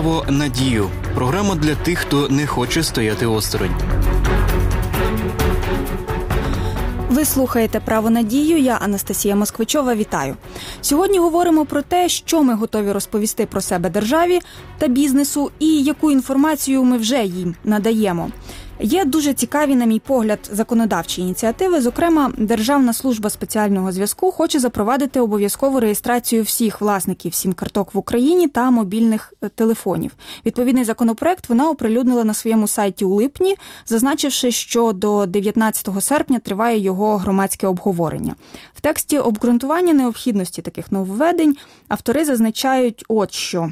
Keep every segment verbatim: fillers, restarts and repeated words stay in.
«Право на дію» – програма для тих, хто не хоче стояти осторонь. Ви слухаєте «Право на дію», я Анастасія Москвичова, вітаю. Сьогодні говоримо про те, що ми готові розповісти про себе державі та бізнесу і яку інформацію ми вже їм надаємо. Є дуже цікаві, на мій погляд, законодавчі ініціативи. Зокрема, Державна служба спеціального зв'язку хоче запровадити обов'язкову реєстрацію всіх власників сім-карток в Україні та мобільних телефонів. Відповідний законопроект вона оприлюднила на своєму сайті у липні, зазначивши, що до дев'ятнадцятого серпня триває його громадське обговорення. В тексті обґрунтування необхідності таких нововведень автори зазначають от що.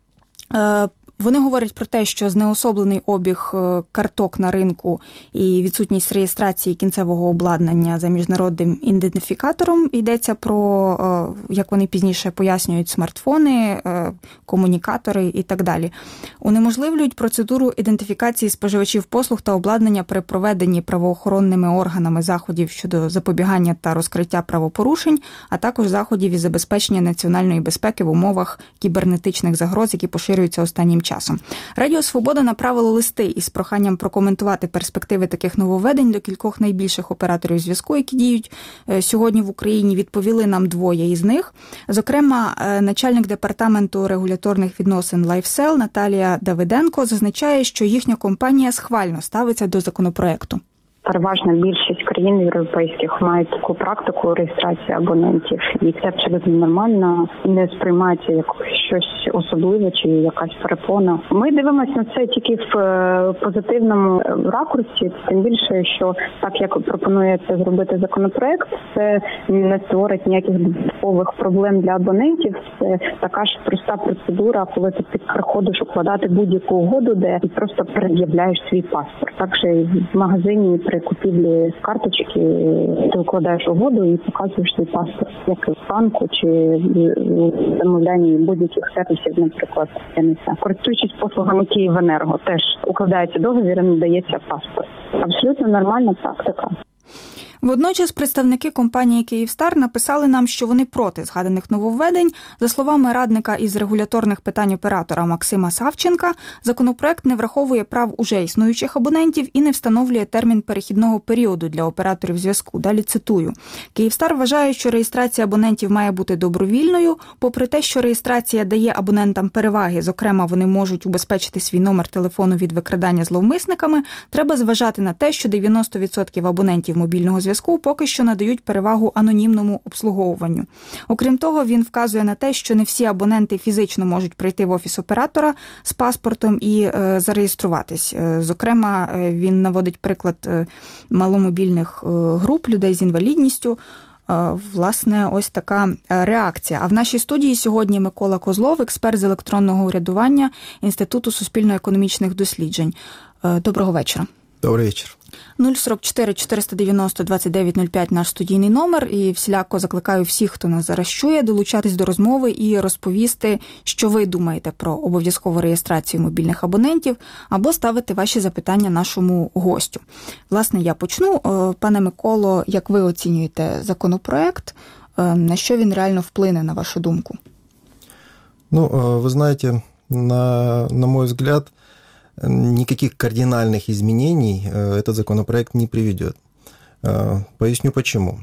Вони говорять про те, що знеособлений обіг карток на ринку і відсутність реєстрації кінцевого обладнання за міжнародним ідентифікатором, йдеться про, як вони пізніше пояснюють, смартфони, комунікатори і так далі, унеможливлюють процедуру ідентифікації споживачів послуг та обладнання при проведенні правоохоронними органами заходів щодо запобігання та розкриття правопорушень, а також заходів із забезпечення національної безпеки в умовах кібернетичних загроз, які поширюються останнім часом. Радіо «Свобода» направило листи із проханням прокоментувати перспективи таких нововведень до кількох найбільших операторів зв'язку, які діють сьогодні в Україні. Відповіли нам двоє із них. Зокрема, начальник департаменту регуляторних відносин LifeSell Наталія Давиденко зазначає, що їхня компанія схвально ставиться до законопроекту. Переважна більшість країн європейських мають таку практику реєстрації абонентів, і це абсолютно нормально, не сприймається як щось особливе чи якась перепона. Ми дивимося на це тільки в позитивному ракурсі, тим більше, що так як пропонує це зробити законопроект, це не створить ніяких додаткових проблем для абонентів. Це така ж проста процедура, коли ти приходиш укладати будь-яку угоду, де ти просто пред'являєш свій паспорт. Так що в магазині при купівлі карточки ти укладаєш угоду і показуєш свій паспорт, як і в банку чи в замовлянні будь-яких сервісів, наприклад, я не знаю. Користуючись послугами Київенерго, теж укладається договір і надається паспорт. Абсолютно нормальна практика. Водночас представники компанії «Київстар» написали нам, що вони проти згаданих нововведень. За словами радника із регуляторних питань оператора Максима Савченка, законопроект не враховує прав уже існуючих абонентів і не встановлює термін перехідного періоду для операторів зв'язку. Далі цитую. «Київстар» вважає, що реєстрація абонентів має бути добровільною. Попри те, що реєстрація дає абонентам переваги, зокрема, вони можуть убезпечити свій номер телефону від викрадання зловмисниками, треба зважати на те, що дев'яносто відсотків абонентів мобільного зв'язку поки що надають перевагу анонімному обслуговуванню. Окрім того, він вказує на те, що не всі абоненти фізично можуть прийти в офіс оператора з паспортом і е, зареєструватись. Е, зокрема, е, він наводить приклад е, маломобільних е, груп, людей з інвалідністю. Е, власне, ось така реакція. А в нашій студії сьогодні Микола Козлов, експерт з електронного урядування Інституту суспільно-економічних досліджень. Е, доброго вечора. Добрий вечір. нуль сорок чотири чотириста дев'яносто двадцять дев'ять нуль п'ять наш студійний номер, і всіляко закликаю всіх, хто нас зараз чує, долучатись до розмови і розповісти, що ви думаєте про обов'язкову реєстрацію мобільних абонентів, або ставити ваші запитання нашому гостю. Власне, я почну. Пане Миколо, як ви оцінюєте законопроект, на що він реально вплине, на вашу думку? Ну, ви знаєте, на, на мой взгляд, никаких кардинальных изменений этот законопроект не приведет. Поясню почему.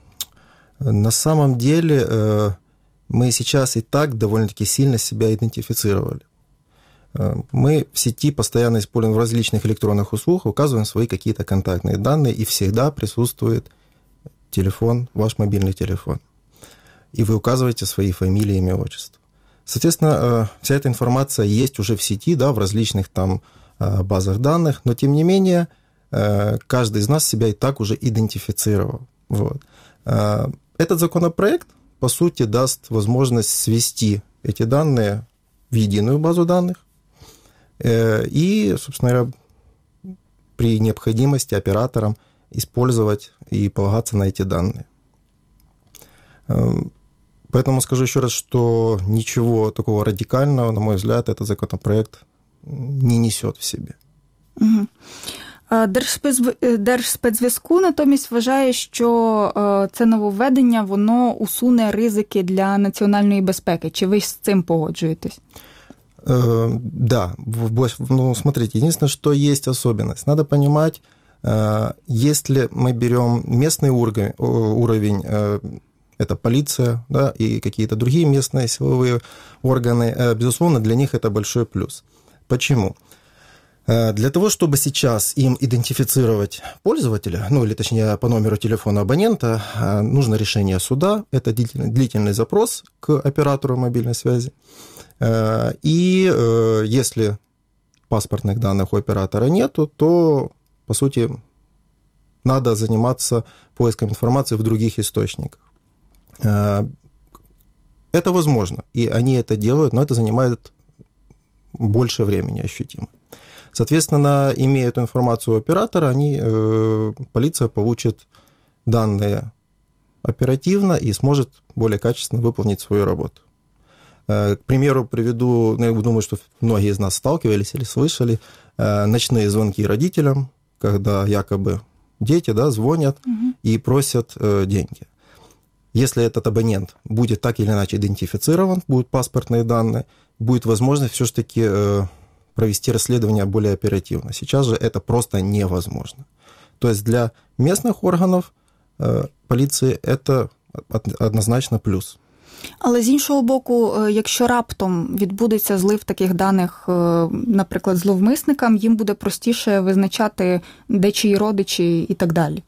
На самом деле мы сейчас и так довольно-таки сильно себя идентифицировали. Мы в сети постоянно используем в различных электронных услугах, указываем свои какие-то контактные данные, и всегда присутствует телефон, ваш мобильный телефон. И вы указываете свои фамилии, имя, отчество. Соответственно, вся эта информация есть уже в сети, да, в различных там базах данных, но тем не менее каждый из нас себя и так уже идентифицировал. Вот. Этот законопроект, по сути, даст возможность свести эти данные в единую базу данных и, собственно говоря, при необходимости операторам использовать и полагаться на эти данные. Поэтому скажу еще раз, что ничего такого радикального, на мой взгляд, этот законопроект не несет в себе. Угу. Держспецзв'язку натомість вважає, що це нововведення, воно усуне ризики для національної безпеки. Чи ви з цим погоджуєтесь? Да, ну, смотрите, единственное, что есть особенность. Надо понимать, если мы берем местный уровень, уровень это полиция, да, и какие-то другие местные силовые органы, безусловно, для них это большой плюс. Почему? Для того, чтобы сейчас им идентифицировать пользователя, ну или точнее по номеру телефона абонента, нужно решение суда, это длительный, длительный запрос к оператору мобильной связи. И если паспортных данных у оператора нету, то, по сути, надо заниматься поиском информации в других источниках. Это возможно, и они это делают, но это занимает больше времени ощутимо. Соответственно, имея эту информацию у оператора, они, полиция получит данные оперативно и сможет более качественно выполнить свою работу. К примеру, приведу, ну, я думаю, что многие из нас сталкивались или слышали, ночные звонки родителям, когда якобы дети, да, звонят угу. и просят деньги. Если этот абонент будет так или иначе идентифицирован, будут паспортные данные, будет возможность все-таки провести расследование более оперативно. Сейчас же это просто невозможно. То есть для местных органов поліції це однозначно плюс. Але з іншого боку, якщо раптом відбудеться злив таких даних, наприклад, зловмисникам, їм буде простіше визначати, де чиї родичі і так далі.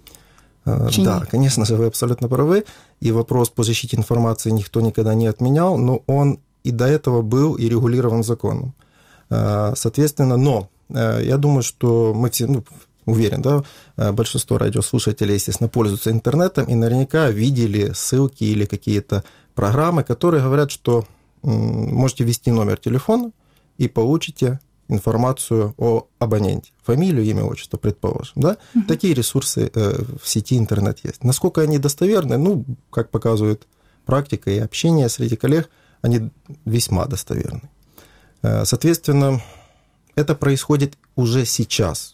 Чи да, нет? Конечно же, вы абсолютно правы. И вопрос по защите информации никто никогда не отменял, но он и до этого был и регулирован законом. Соответственно, но я думаю, что мы все, ну, уверен, да, большинство радиослушателей, естественно, пользуются интернетом и наверняка видели ссылки или какие-то программы, которые говорят, что можете ввести номер телефона и получите информацию о абоненте. Фамилию, имя, отчество, предположим. Да? Угу. Такие ресурсы в сети интернет есть. Насколько они достоверны, ну, как показывает практика и общение среди коллег, они весьма достоверны. Соответственно, это происходит уже сейчас.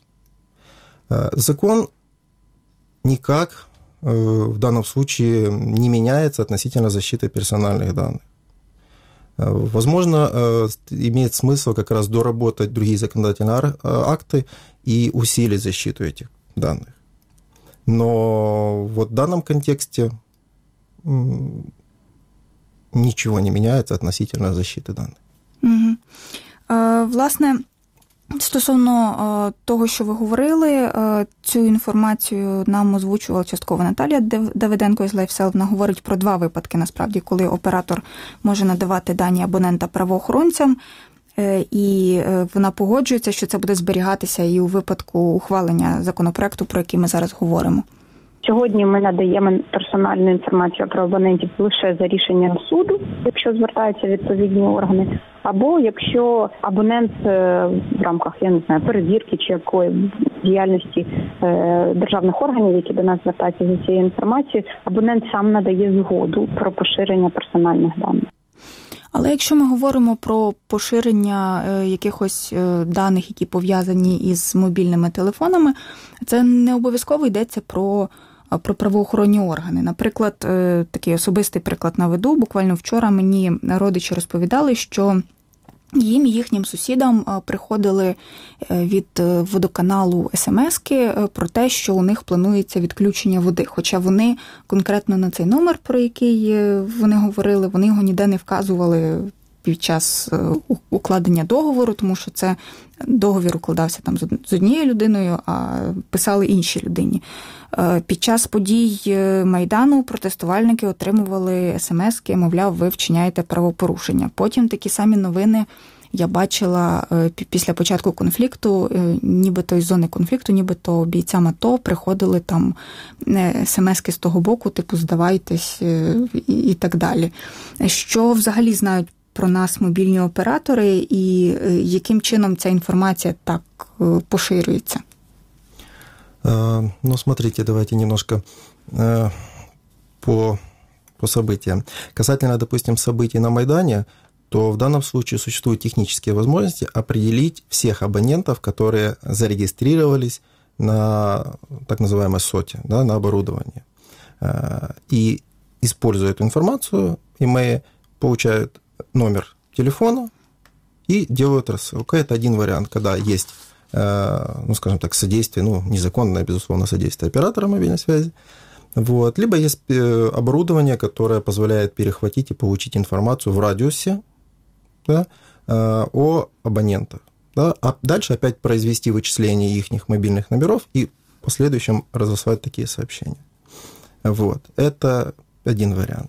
Закон никак в данном случае не меняется относительно защиты персональных данных. Возможно, имеет смысл как раз доработать другие законодательные акты и усилить защиту этих данных. Но вот в данном контексте ничего не меняется относительно защиты данных. Угу. Власне, стосовно того, що ви говорили, цю інформацію нам озвучувала частково Наталія Давиденко із LifeSell. Вона говорить про два випадки, насправді, коли оператор може надавати дані абонента правоохоронцям, і вона погоджується, що це буде зберігатися і у випадку ухвалення законопроекту, про який ми зараз говоримо. Сьогодні ми надаємо персональну інформацію про абонентів лише за рішенням суду, якщо звертаються відповідні органи, або якщо абонент в рамках, я не знаю, перевірки чи якої діяльності державних органів, які до нас звертаються за цією інформацією, абонент сам надає згоду про поширення персональних даних. Але якщо ми говоримо про поширення якихось даних, які пов'язані із мобільними телефонами, це не обов'язково йдеться про про правоохоронні органи. Наприклад, такий особистий приклад наведу. Буквально вчора мені родичі розповідали, що їм і їхнім сусідам приходили від водоканалу смски про те, що у них планується відключення води. Хоча вони конкретно на цей номер, про який вони говорили, вони його ніде не вказували під час укладення договору, тому що це договір укладався там з однією людиною, а писали іншій людині. Під час подій Майдану протестувальники отримували смски, мовляв, ви вчиняєте правопорушення. Потім такі самі новини я бачила після початку конфлікту, нібито із зони конфлікту, нібито бійцям АТО приходили там смски з того боку, типу здавайтесь і так далі. Що взагалі знають про нас мобільні оператори і яким чином ця інформація так поширюється? Ну, смотрите, давайте немножко по, по событиям. Касательно, допустим, событий на Майдане, то в данном случае существуют технические возможности определить всех абонентов, которые зарегистрировались на так называемой соте, да, на оборудование. И, используя эту информацию, имея, получают номер телефона и делают рассылку. Это один вариант, когда есть, ну, скажем так, содействие, ну, незаконное, безусловно, содействие оператора мобильной связи. Вот. Либо есть оборудование, которое позволяет перехватить и получить информацию в радиусе, да, о абонентах. Да, а дальше опять произвести вычисление их мобильных номеров и в последующем разослать такие сообщения. Вот. Это один вариант.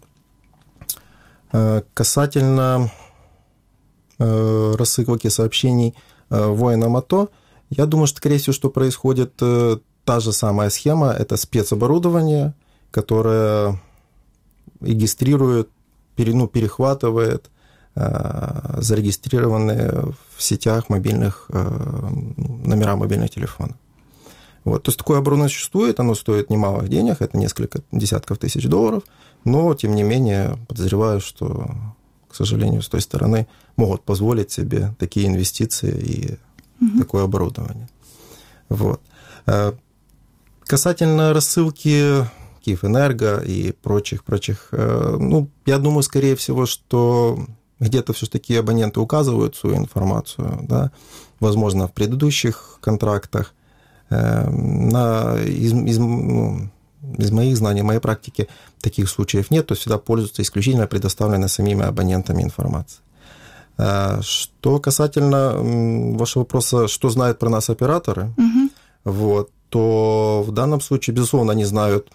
Касательно рассылки сообщений воинам АТО, я думаю, что, скорее всего, что происходит та же самая схема, это спецоборудование, которое регистрирует, ну, перехватывает зарегистрированные в сетях мобильных номера мобильных телефонов. Вот. То есть такое оборудование существует, оно стоит немалых денег, это несколько десятков тысяч долларов, но, тем не менее, подозреваю, что, к сожалению, с той стороны могут позволить себе такие инвестиции и угу. такое оборудование. Вот. Касательно рассылки Киевэнерго и прочих-прочих, ну, я думаю, скорее всего, что где-то все-таки абоненты указывают свою информацию, да, возможно, в предыдущих контрактах. На, из, из, ну, из моих знаний, моей практики таких случаев нет, то есть всегда пользуются исключительно предоставленной самими абонентами информацией. Что касательно вашего вопроса, что знают про нас операторы, угу. вот, то в данном случае, безусловно, они знают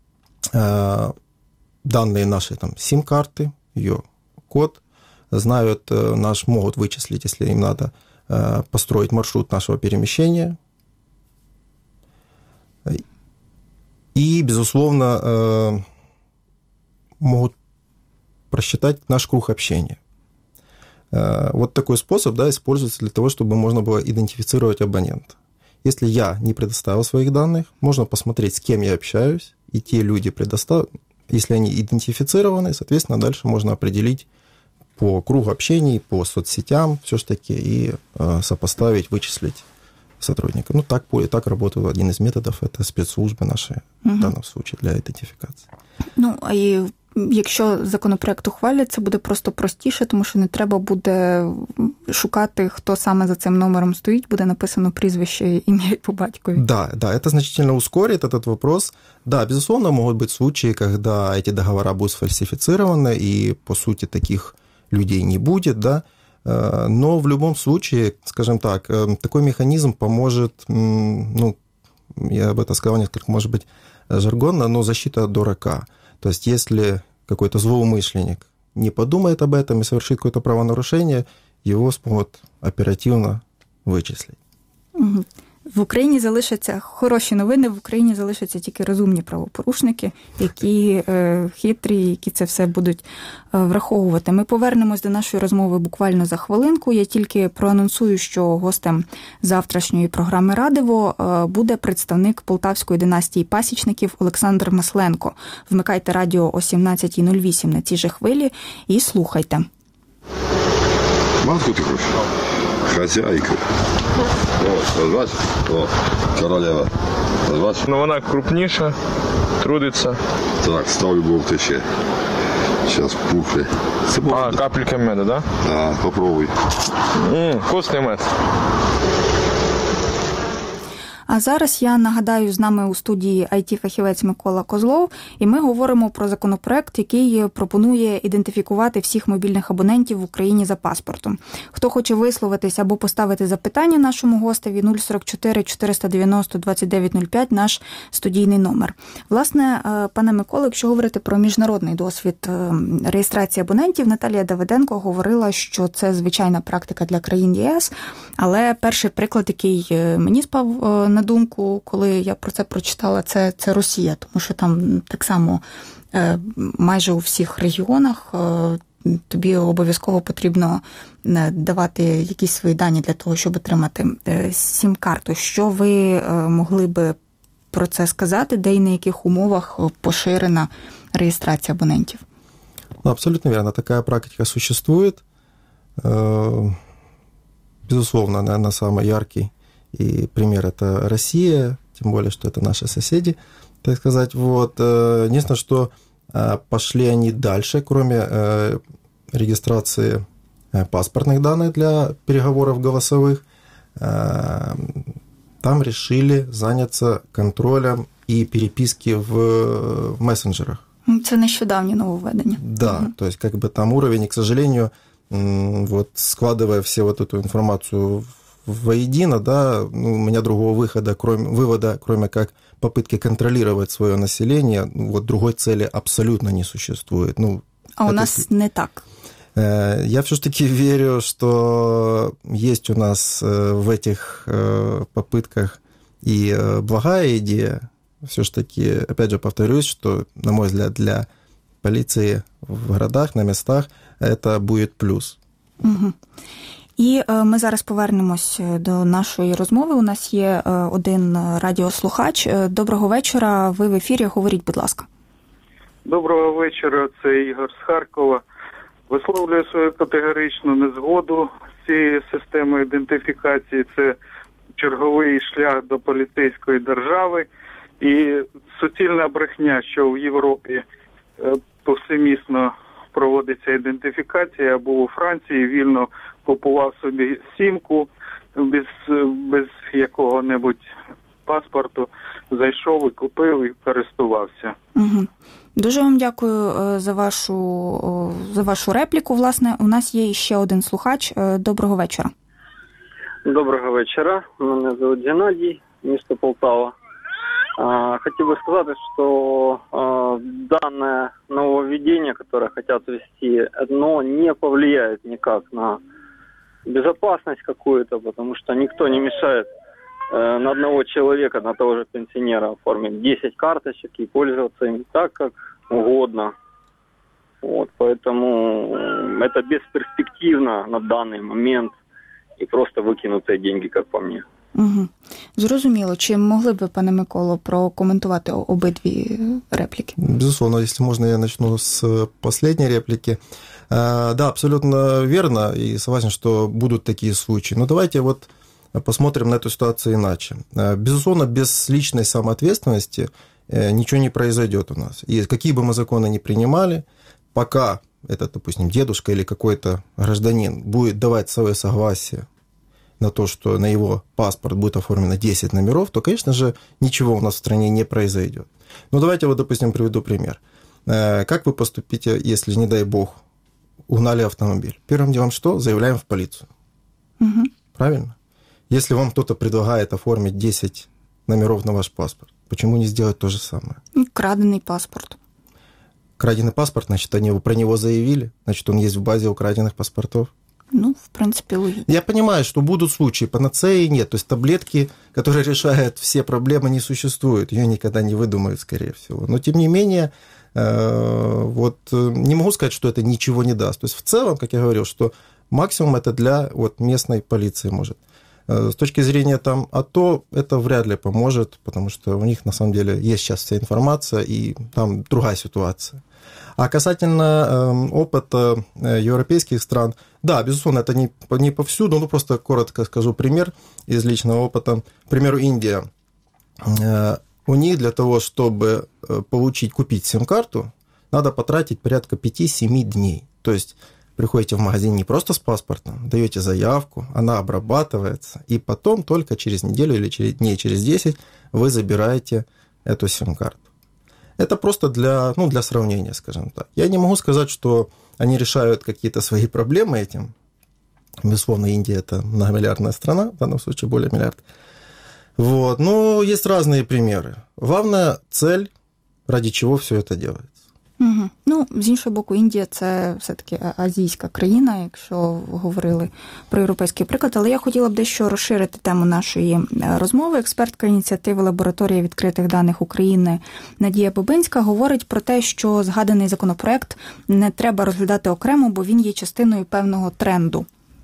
данные нашей там, сим-карты, ее код, знают наш, могут вычислить, если им надо, построить маршрут нашего перемещения. И, безусловно, могут просчитать наш круг общения. Вот такой способ, да, используется для того, чтобы можно было идентифицировать абонента. Если я не предоставил своих данных, можно посмотреть, с кем я общаюсь, и те люди предоставят, если они идентифицированы, соответственно, дальше можно определить по кругу общения, по соцсетям все-таки и сопоставить, вычислить сотрудника. Ну, так, так работает один из методів, це спецслужби наші, угу. в даному случае, для ідентифікації. Ну, а і якщо законопроект ухвалять, це буде просто простіше, тому що не треба буде шукати, хто саме за цим номером стоїть, буде написано прізвище, ім'я і по батькові. Да, да, это значительно ускорит этот вопрос. Да, безусловно, могут быть случаи, когда эти договора будут сфальсифицированы, и, по сути, таких людей не будет, да. Но в любом случае, скажем так, такой механизм поможет, ну, я об этом сказал несколько, может быть, жаргонно, но защита от дурака. То есть, если какой-то злоумышленник не подумает об этом и совершит какое-то правонарушение, его смогут оперативно вичислити. В Україні залишаться хороші новини, в Україні залишаться тільки розумні правопорушники, які е, хитрі, які це все будуть е, враховувати. Ми повернемось до нашої розмови буквально за хвилинку. Я тільки проанонсую, що гостем завтрашньої програми «Радиво» е, буде представник полтавської династії пасічників Олександр Масленко. Вмикайте радіо о сімнадцята нуль вісім на цій же хвилі і слухайте. Матку ти хочеш? Хазяйка. О, бачиш? О, королева. Бачиш? Ну, вона крупніша, трудиться. Так, ставлю бог ще. Зараз пухне. А, капелька меда, да? А, попробуй. Ммм, вкусний мед. А зараз, я нагадаю, з нами у студії ай ті-фахівець Микола Козлов, і ми говоримо про законопроект, який пропонує ідентифікувати всіх мобільних абонентів в Україні за паспортом. Хто хоче висловитись або поставити запитання нашому гостеві, нуль сорок чотири чотириста дев'яносто двадцять дев'ять нуль п'ять, наш студійний номер. Власне, пане Миколо, якщо говорити про міжнародний досвід реєстрації абонентів, Наталія Давиденко говорила, що це звичайна практика для країн ЄС, але перший приклад, який мені спав на думку, коли я про це прочитала, це, це Росія, тому що там так само майже у всіх регіонах тобі обов'язково потрібно давати якісь свої дані для того, щоб отримати сім-карту. Що ви могли би про це сказати, де і на яких умовах поширена реєстрація абонентів? Ну, абсолютно верно. Такая практика существует. Безусловно, наверное, самый яркий и пример – это Россия, тем более, что это наши соседи, так сказать. Вот. Единственное, что пошли они дальше, кроме регистрации паспортных данных для переговоров голосовых, там решили заняться контролем и переписки в мессенджерах. Це нещодавнє нововведення. Да, угу. То есть как бы там уровень, и, к сожалению, вот складывая все вот эту информацию воедино, да, ну, у меня другого выхода, кроме, вывода, кроме как попытки контролировать свое население, вот другой цели абсолютно не существует. Ну, а у это... нас не так. Я все-таки верю, что есть у нас в этих попытках и благая идея. Все-таки, опять же, повторюсь, что, на мой взгляд, для полиции в городах, на местах это будет плюс. Угу. І ми зараз повернемось до нашої розмови. У нас є один радіослухач. Доброго вечора, ви в ефірі, говоріть, будь ласка. Доброго вечора, це Ігор з Харкова. Висловлюю свою категоричну незгоду з цією системою ідентифікації. Це черговий шлях до поліцейської держави і суцільна брехня, що в Європі повсемісно проводиться ідентифікація, або у Франції вільно купував собі сімку без, без якого-небудь паспорту, зайшов і купив і користувався. Угу. Дуже вам дякую за вашу, за вашу репліку. Власне, у нас є ще один слухач. Доброго вечора. Доброго вечора. Мене звуть Геннадій, місто Полтава. Хотел бы сказать, что данное нововведение, которое хотят ввести, оно не повлияет никак на безопасность какую-то, потому что никто не мешает на одного человека, на того же пенсионера оформить десять карточек и пользоваться им так, как угодно. Вот, поэтому это бесперспективно на данный момент и просто выкинутые деньги, как по мне. Угу. Зрозуміло. Чи могли б ви, пане Миколо, прокоментувати обидві реплики? Безусловно, если можно, я начну с последней реплики. Да, абсолютно верно, и согласен, что будут такие случаи. Но давайте вот посмотрим на эту ситуацию иначе. Безусловно, без личной самоответственности ничего не произойдет у нас. И какие бы мы законы ни принимали, пока этот, допустим, дедушка или какой-то гражданин будет давать свое согласие на то, что на его паспорт будет оформлено десять номеров, то, конечно же, ничего у нас в стране не произойдет. Ну, давайте вот, допустим, приведу пример. Как вы поступите, если, не дай бог, угнали автомобиль? Первым делом что? Заявляем в полицию. Угу. Правильно? Если вам кто-то предлагает оформить десять номеров на ваш паспорт, почему не сделать то же самое? Краденый паспорт. Краденый паспорт, значит, они про него заявили, значит, он есть в базе украденных паспортов. Ну, в принципе, логично. Я понимаю, что будут случаи, панацеи нет, то есть таблетки, которые решают все проблемы, не существуют, ее никогда не выдумают, скорее всего. Но, тем не менее, вот не могу сказать, что это ничего не даст. То есть, в целом, как я говорил, что максимум это для вот, местной полиции может. С точки зрения там АТО, это вряд ли поможет, потому что у них, на самом деле, есть сейчас вся информация, и там другая ситуация. А касательно э, опыта европейских стран, да, безусловно, это не, не повсюду, но просто коротко скажу пример из личного опыта. К примеру, Индия. Э, у них для того, чтобы получить, купить сим-карту, надо потратить порядка пять-семь дней. То есть приходите в магазин не просто с паспортом, даете заявку, она обрабатывается, и потом только через неделю или через, дней через десять вы забираете эту сим-карту. Это просто для, ну, для сравнения, скажем так. Я не могу сказать, что они решают какие-то свои проблемы этим. Безусловно, Индия – это многомиллиардная страна, в данном случае более миллиарда. Вот. Но есть разные примеры. Главная цель, ради чего все это делается. Угу. Ну, з іншого боку, Індія – це все-таки азійська країна, якщо говорили про європейський приклад. Але я хотіла б дещо розширити тему нашої розмови. Експертка ініціативи «Лабораторія відкритих даних України» Надія Бобинська говорить про те, що згаданий законопроект не треба розглядати окремо, бо він є частиною певного тренду.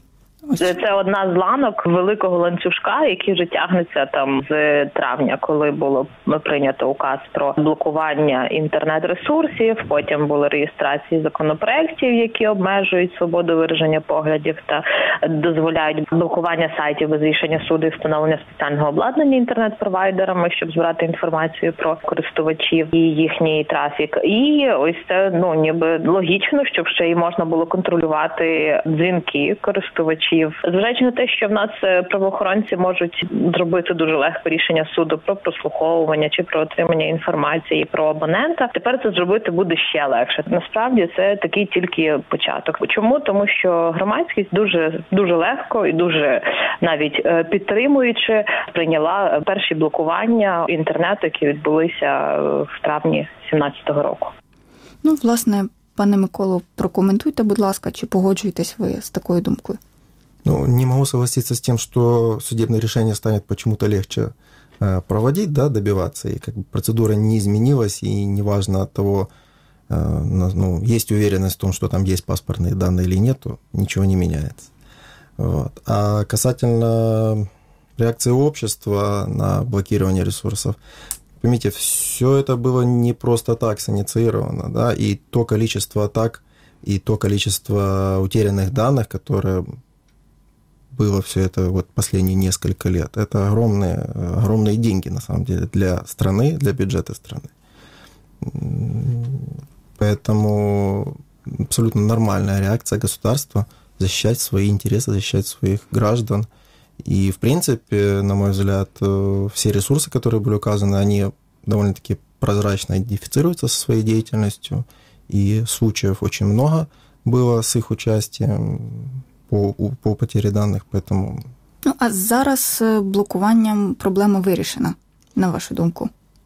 Це, це одна з ланок великого ланцюжка, який вже тягнеться там з травня, коли було прийнято указ про блокування інтернет-ресурсів, потім були реєстрації законопроєктів, які обмежують свободу вираження поглядів та дозволяють блокування сайтів без рішення суду і встановлення спеціального обладнання інтернет-провайдерами, щоб збирати інформацію про користувачів і їхній трафік. І ось це, ну, ніби логічно, щоб ще й можна було контролювати дзвінки користувачів. Зважаючи на те, що в нас правоохоронці можуть зробити дуже легко рішення суду про прослуховування чи про отримання інформації про абонента, тепер це зробити буде ще легше. Насправді це такий тільки початок. Чому? Тому що громадськість дуже дуже легко і дуже навіть підтримуючи прийняла перші блокування інтернету, які відбулися в травні сімнадцятого року. Ну, власне, пане Миколо, прокоментуйте, будь ласка, чи погоджуєтесь ви з такою думкою? Ну, не могу согласиться с тем, что судебное решение станет почему-то легче проводить, да, добиваться, и как бы процедура не изменилась, и неважно от того, ну, есть уверенность в том, что там есть паспортные данные или нету, ничего не меняется. Вот. А касательно реакции общества на блокирование ресурсов, поймите, все это было не просто так синициировано, да, и то количество атак, и то количество утерянных данных, которые было все это вот последние несколько лет. Это огромные, огромные деньги, на самом деле, для страны, для бюджета страны. Поэтому абсолютно нормальная реакция государства защищать свои интересы, защищать своих граждан. И, в принципе, на мой взгляд, все ресурсы, которые были указаны, они довольно-таки прозрачно идентифицируются со своей деятельностью, и случаев очень много было с их участием по, по потере даних, поэтому... Ну, а зараз блокуванням проблема вирішена, на вашу думку?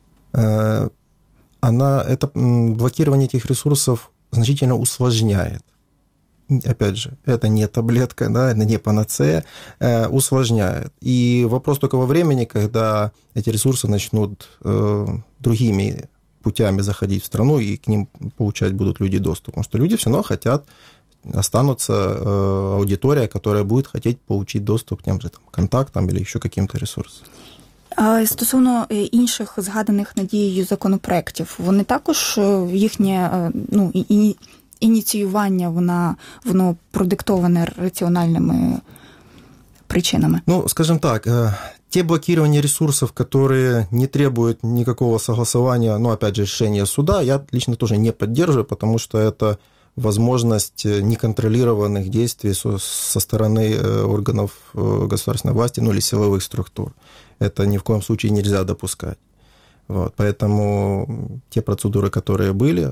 Она, это, блокирование этих ресурсов значительно усложняет. Опять же, это не таблетка, да, это не панацея, э, усложняет. И вопрос только во времени, когда эти ресурсы начнут э, другими путями заходить в страну, и к ним получать будут люди доступ. Потому что люди все равно хотят, останутся э, аудитория, которая будет хотеть получить доступ к тем же там, контактам или еще каким-то ресурсам. А стосовно інших згаданих Надією законопроєктів, вони також їхнє, ну, і ініціювання, вона, воно продиктоване раціональними причинами? Ну, скажем так, те блокирования ресурсов, которые не требуют никакого согласования, ну, опять же, решения суда, я лично тоже не поддерживаю, потому что это возможность неконтролированных действий со, со стороны органов государственной власти, ну, или силовых структур. Это ни в коем случае нельзя допускать. Вот, поэтому те процедуры, которые были,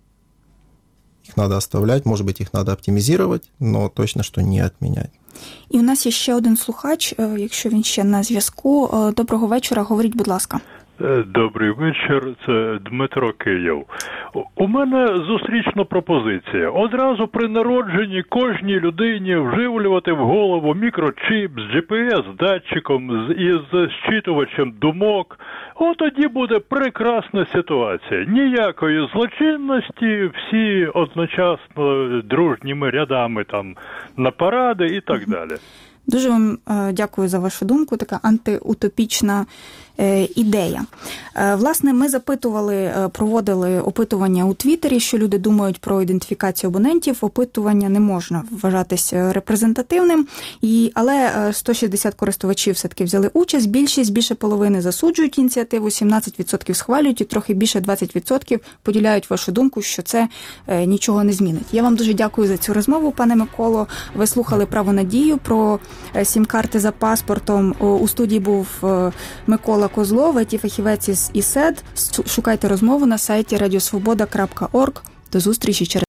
их надо оставлять, может быть, их надо оптимизировать, но точно, что не отменять. І у нас є ще один слухач, якщо він ще на зв'язку. Доброго вечора, говоріть, будь ласка. Добрий вечір, це Дмитро Київ. У мене зустрічна пропозиція. Одразу при народженні кожній людині вживлювати в голову мікрочип з джі пі ес-датчиком і з зчитувачем думок. От тоді буде прекрасна ситуація. Ніякої злочинності, всі одночасно дружніми рядами там на паради і так далі. Дуже вам дякую за вашу думку, така антиутопічна ідея. Власне, ми запитували, проводили опитування у Твіттері, що люди думають про ідентифікацію абонентів. Опитування не можна вважатись репрезентативним, і, але сто шістдесят користувачів все-таки взяли участь. Більшість, більше половини засуджують ініціативу, сімнадцять відсотків схвалюють і трохи більше двадцять відсотків поділяють вашу думку, що це нічого не змінить. Я вам дуже дякую за цю розмову, пане Миколо. Ви слухали «Право на дію» про сім-карти за паспортом. У студії був Микола Козлов, ай ті-фахівець із ІСЕД. Шукайте розмову на сайті радіосвобода крапка орг. До зустрічі через